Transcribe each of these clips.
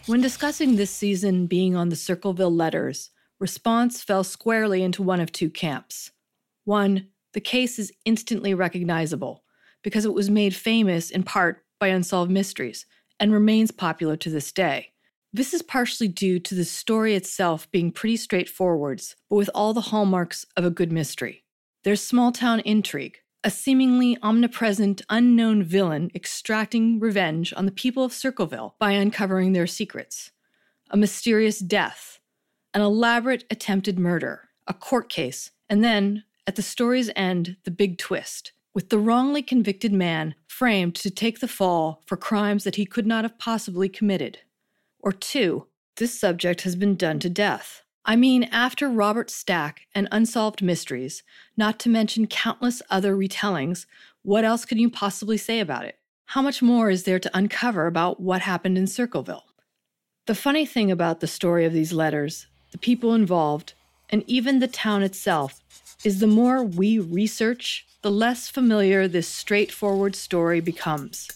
When discussing this season being on the Circleville letters, response fell squarely into one of two camps. One, the case is instantly recognizable because it was made famous in part by Unsolved Mysteries and remains popular to this day. This is partially due to the story itself being pretty straightforward, but with all the hallmarks of a good mystery. There's small-town intrigue, a seemingly omnipresent, unknown villain extracting revenge on the people of Circleville by uncovering their secrets, a mysterious death, an elaborate attempted murder, a court case, and then, at the story's end, the big twist, with the wrongly convicted man framed to take the fall for crimes that he could not have possibly committed. Or two, this subject has been done to death. I mean, after Robert Stack and Unsolved Mysteries, not to mention countless other retellings, what else could you possibly say about it? How much more is there to uncover about what happened in Circleville? The funny thing about the story of these letters, the people involved, and even the town itself, is the more we research, the less familiar this straightforward story becomes.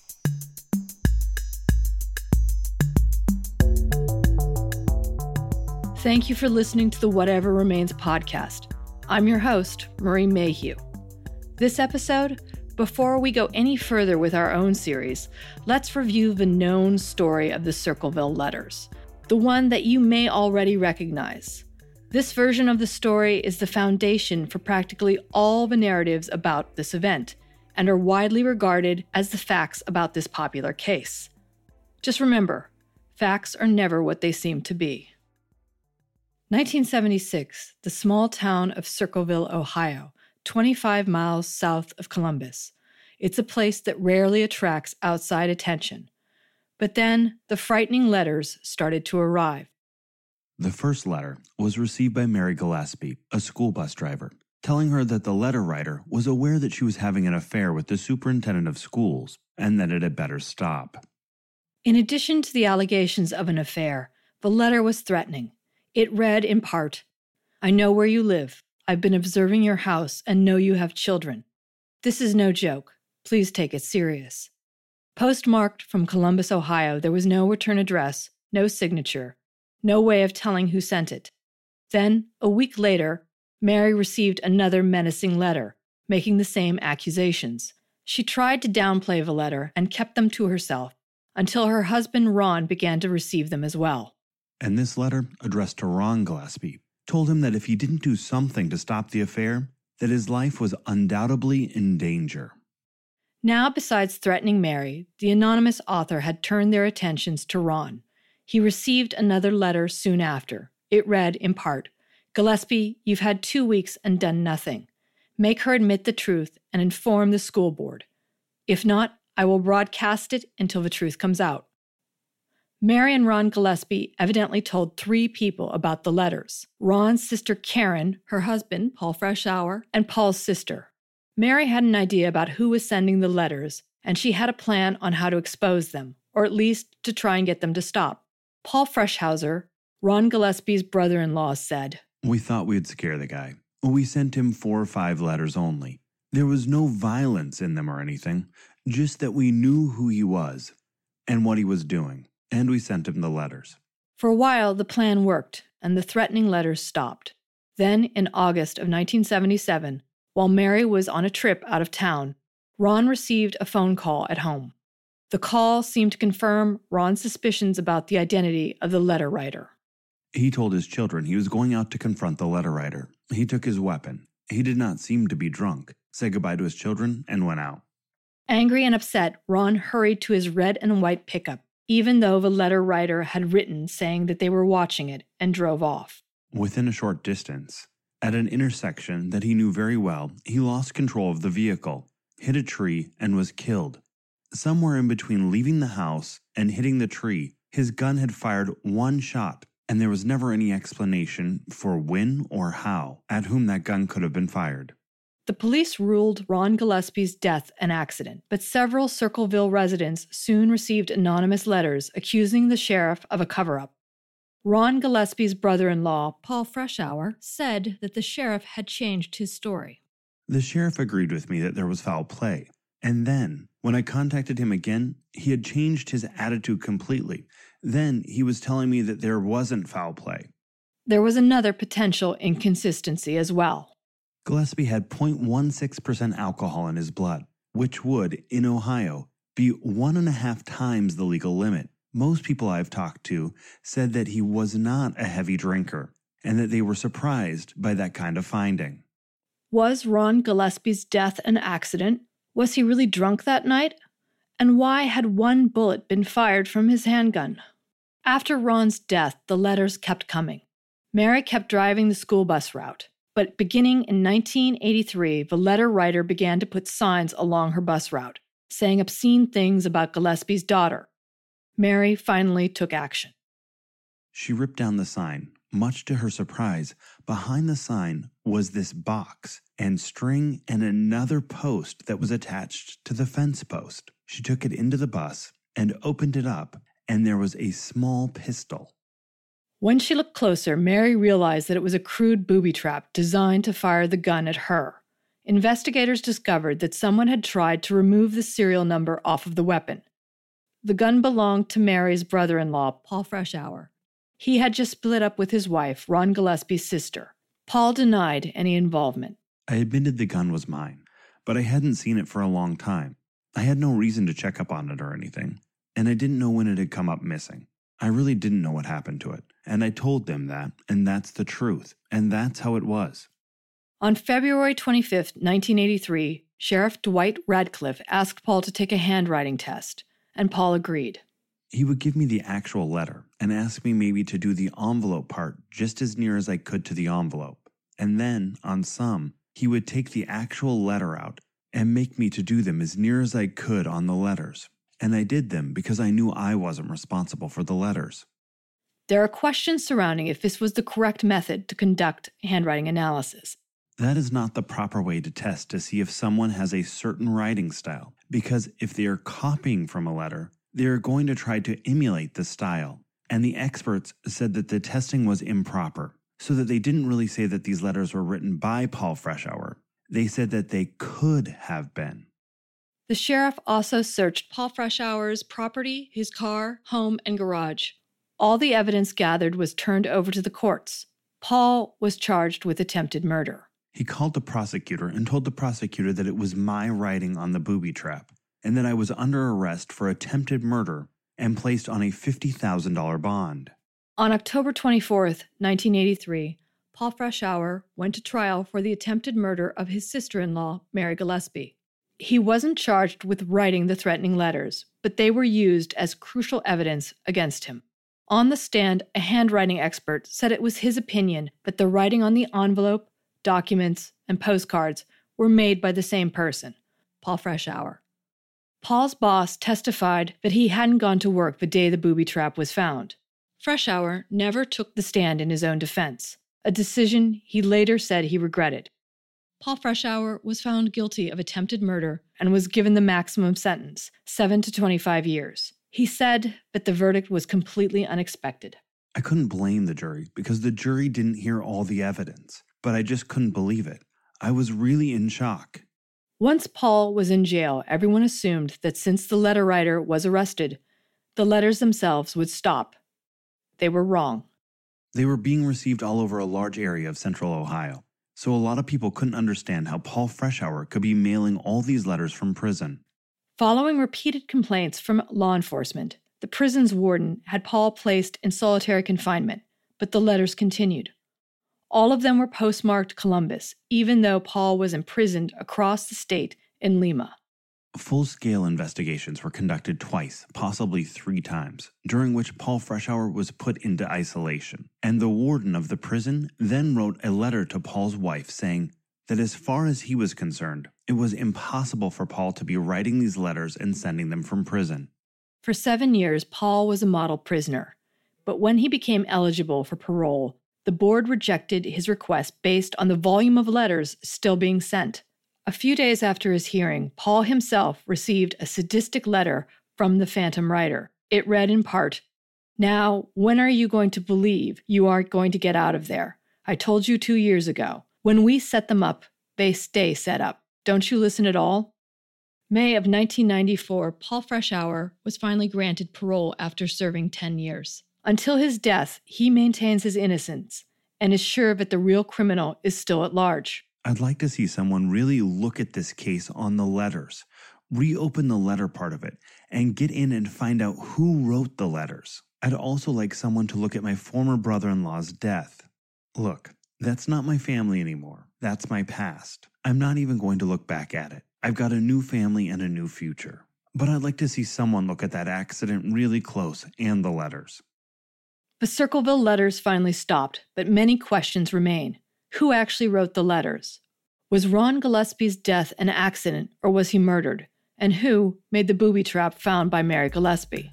Thank you for listening to the Whatever Remains podcast. I'm your host, Marie Mayhew. This episode, before we go any further with our own series, let's review the known story of the Circleville letters, the one that you may already recognize. This version of the story is the foundation for practically all the narratives about this event, and are widely regarded as the facts about this popular case. Just remember, facts are never what they seem to be. 1976, the small town of Circleville, Ohio, 25 miles south of Columbus. It's a place that rarely attracts outside attention. But then, the frightening letters started to arrive. The first letter was received by Mary Gillespie, a school bus driver, telling her that the letter writer was aware that she was having an affair with the superintendent of schools and that it had better stop. In addition to the allegations of an affair, the letter was threatening. It read in part, "I know where you live. I've been observing your house and know you have children. This is no joke. Please take it serious." Postmarked from Columbus, Ohio, there was no return address, no signature, no way of telling who sent it. Then, a week later, Mary received another menacing letter, making the same accusations. She tried to downplay the letter and kept them to herself until her husband Ron began to receive them as well. And this letter, addressed to Ron Gillespie, told him that if he didn't do something to stop the affair, that his life was undoubtedly in danger. Now, besides threatening Mary, the anonymous author had turned their attentions to Ron. He received another letter soon after. It read, in part, "Gillespie, you've had 2 weeks and done nothing. Make her admit the truth and inform the school board. If not, I will broadcast it until the truth comes out." Mary and Ron Gillespie evidently told 3 people about the letters: Ron's sister Karen, her husband, Paul Freshour, and Paul's sister. Mary had an idea about who was sending the letters, and she had a plan on how to expose them, or at least to try and get them to stop. Paul Freshour, Ron Gillespie's brother-in-law, said, "We thought we'd scare the guy. We sent him 4 or 5 letters only. There was no violence in them or anything, just that we knew who he was and what he was doing. And we sent him the letters." For a while, the plan worked, and the threatening letters stopped. Then, in August of 1977, while Mary was on a trip out of town, Ron received a phone call at home. The call seemed to confirm Ron's suspicions about the identity of the letter writer. He told his children he was going out to confront the letter writer. He took his weapon. He did not seem to be drunk, said goodbye to his children, and went out. Angry and upset, Ron hurried to his red and white pickup, even though the letter writer had written saying that they were watching it, and drove off. Within a short distance, at an intersection that he knew very well, he lost control of the vehicle, hit a tree, and was killed. Somewhere in between leaving the house and hitting the tree, his gun had fired 1 shot, and there was never any explanation for when or how, at whom that gun could have been fired. The police ruled Ron Gillespie's death an accident, but several Circleville residents soon received anonymous letters accusing the sheriff of a cover-up. Ron Gillespie's brother-in-law, Paul Freshour, said that the sheriff had changed his story. "The sheriff agreed with me that there was foul play, and then, when I contacted him again, he had changed his attitude completely, Then he was telling me that there wasn't foul play. There was another potential inconsistency as well. Gillespie had 0.16% alcohol in his blood, which would, in Ohio, be 1.5 times the legal limit. Most people I've talked to said that he was not a heavy drinker, and that they were surprised by that kind of finding. Was Ron Gillespie's death an accident? Was he really drunk that night? And why had one bullet been fired from his handgun? After Ron's death, the letters kept coming. Mary kept driving the school bus route, but beginning in 1983, the letter writer began to put signs along her bus route, saying obscene things about Gillespie's daughter. Mary finally took action. She ripped down the sign. Much to her surprise, behind the sign was this box and string and another post that was attached to the fence post. She took it into the bus and opened it up, and there was a small pistol. When she looked closer, Mary realized that it was a crude booby trap designed to fire the gun at her. Investigators discovered that someone had tried to remove the serial number off of the weapon. The gun belonged to Mary's brother-in-law, Paul Freshour. He had just split up with his wife, Ron Gillespie's sister. Paul denied any involvement. I admitted the gun was mine, but I hadn't seen it for a long time. I had no reason to check up on it or anything, and I didn't know when it had come up missing. I really didn't know what happened to it, and I told them that, and that's the truth, and that's how it was. On February 25, 1983, Sheriff Dwight Radcliffe asked Paul to take a handwriting test, and Paul agreed. He would give me the actual letter and ask me maybe to do the envelope part just as near as I could to the envelope. And then, on some, he would take the actual letter out and make me to do them as near as I could on the letters. And I did them because I knew I wasn't responsible for the letters. There are questions surrounding if this was the correct method to conduct handwriting analysis. That is not the proper way to test to see if someone has a certain writing style, because if they are copying from a letter, they are going to try to emulate the style. And the experts said that the testing was improper, so that they didn't really say that these letters were written by Paul Freshour. They said that they could have been. The sheriff also searched Paul Freshour's property, his car, home, and garage. All the evidence gathered was turned over to the courts. Paul was charged with attempted murder. He called the prosecutor and told the prosecutor that it was my writing on the booby trap, and that I was under arrest for attempted murder and placed on a $50,000 bond. On October 24, 1983, Paul Freshour went to trial for the attempted murder of his sister-in-law, Mary Gillespie. He wasn't charged with writing the threatening letters, but they were used as crucial evidence against him. On the stand, a handwriting expert said it was his opinion that the writing on the envelope, documents, and postcards were made by the same person, Paul Freshour. Paul's boss testified that he hadn't gone to work the day the booby trap was found. Freshour never took the stand in his own defense, a decision he later said he regretted. Paul Freshour was found guilty of attempted murder and was given the maximum sentence, 7 to 25 years. He said that the verdict was completely unexpected. I couldn't blame the jury because the jury didn't hear all the evidence, but I just couldn't believe it. I was really in shock. Once Paul was in jail, everyone assumed that since the letter writer was arrested, the letters themselves would stop. They were wrong. They were being received all over a large area of central Ohio, so a lot of people couldn't understand how Paul Freshour could be mailing all these letters from prison. Following repeated complaints from law enforcement, the prison's warden had Paul placed in solitary confinement, but the letters continued. All of them were postmarked Columbus, even though Paul was imprisoned across the state in Lima. Full-scale investigations were conducted twice, possibly 3 times, during which Paul Freshour was put into isolation, and the warden of the prison then wrote a letter to Paul's wife saying that as far as he was concerned, it was impossible for Paul to be writing these letters and sending them from prison. For 7 years, Paul was a model prisoner, but when he became eligible for parole, the board rejected his request based on the volume of letters still being sent. A few days after his hearing, Paul himself received a sadistic letter from the phantom writer. It read in part, "Now, when are you going to believe you aren't going to get out of there? I told you 2 years ago. When we set them up, they stay set up. Don't you listen at all?" May of 1994, Paul Freshour was finally granted parole after serving 10 years. Until his death, he maintains his innocence and is sure that the real criminal is still at large. I'd like to see someone really look at this case on the letters, reopen the letter part of it, and get in and find out who wrote the letters. I'd also like someone to look at my former brother-in-law's death. Look, that's not my family anymore. That's my past. I'm not even going to look back at it. I've got a new family and a new future. But I'd like to see someone look at that accident really close and the letters. The Circleville letters finally stopped, but many questions remain. Who actually wrote the letters? Was Ron Gillespie's death an accident, or was he murdered? And who made the booby trap found by Mary Gillespie?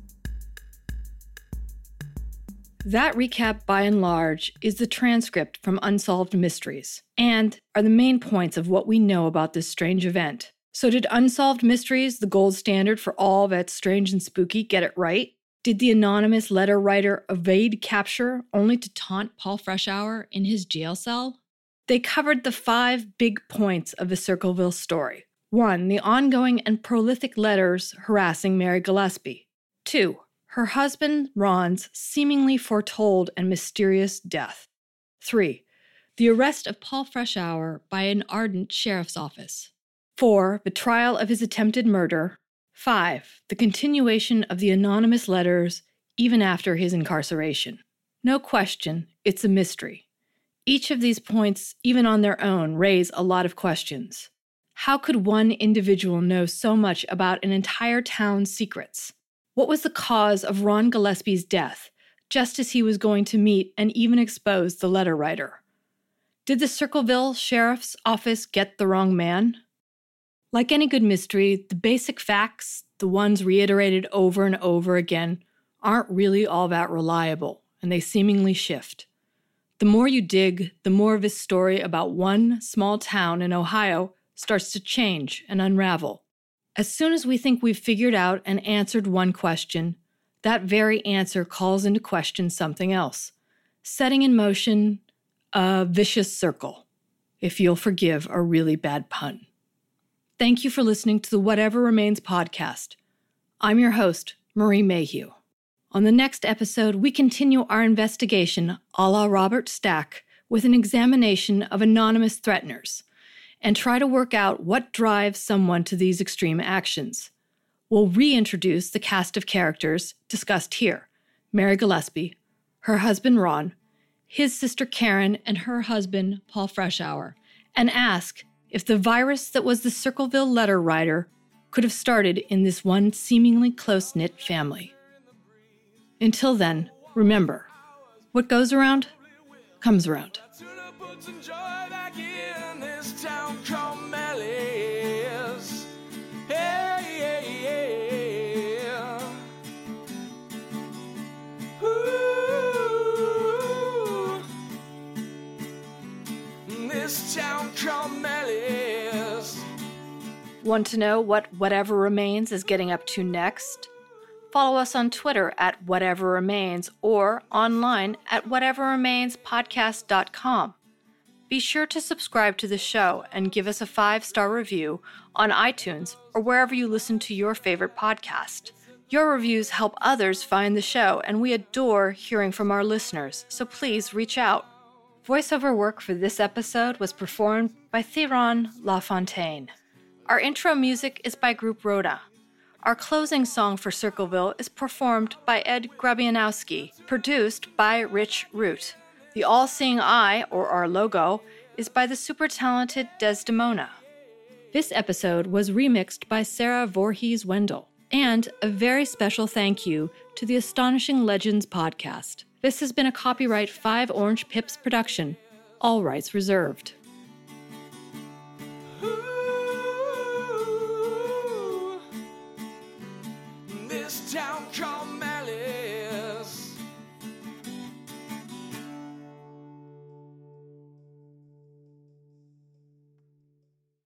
That recap, by and large, is the transcript from Unsolved Mysteries, and are the main points of what we know about this strange event. So did Unsolved Mysteries, the gold standard for all that's strange and spooky, get it right? Did the anonymous letter writer evade capture only to taunt Paul Freshour in his jail cell? They covered the 5 big points of the Circleville story. 1. The ongoing and prolific letters harassing Mary Gillespie. 2. Her husband, Ron's, seemingly foretold and mysterious death. 3. The arrest of Paul Freshour by an ardent sheriff's office. 4. The trial of his attempted murder. 5. The continuation of the anonymous letters even after his incarceration. No question, it's a mystery. Each of these points, even on their own, raise a lot of questions. How could one individual know so much about an entire town's secrets? What was the cause of Ron Gillespie's death, just as he was going to meet and even expose the letter writer? Did the Circleville Sheriff's Office get the wrong man? Like any good mystery, the basic facts, the ones reiterated over and over again, aren't really all that reliable, and they seemingly shift. The more you dig, the more this story about one small town in Ohio starts to change and unravel. As soon as we think we've figured out and answered one question, that very answer calls into question something else, setting in motion a vicious circle, if you'll forgive a really bad pun. Thank you for listening to the Whatever Remains podcast. I'm your host, Marie Mayhew. On the next episode, we continue our investigation, a la Robert Stack, with an examination of anonymous threateners, and try to work out what drives someone to these extreme actions. We'll reintroduce the cast of characters discussed here: Mary Gillespie, her husband Ron, his sister Karen, and her husband Paul Freshour, and ask if the virus that was the Circleville letter writer could have started in this one seemingly close-knit family. Until then, remember, what goes around comes around. Want to know what Whatever Remains is getting up to next? Follow us on Twitter at Whatever Remains or online at whateverremainspodcast.com. Be sure to subscribe to the show and give us a 5-star review on iTunes or wherever you listen to your favorite podcast. Your reviews help others find the show, and we adore hearing from our listeners, so please reach out. Voiceover work for this episode was performed by Theron LaFontaine. Our intro music is by Group Rhoda. Our closing song for Circleville is performed by Ed Grabianowski, produced by Rich Root. The All-Seeing Eye, or our logo, is by the super talented Desdemona. This episode was remixed by Sarah Voorhees Wendell. And a very special thank you to the Astonishing Legends podcast. This has been a copyright 5 Orange Pips production, all rights reserved. This town called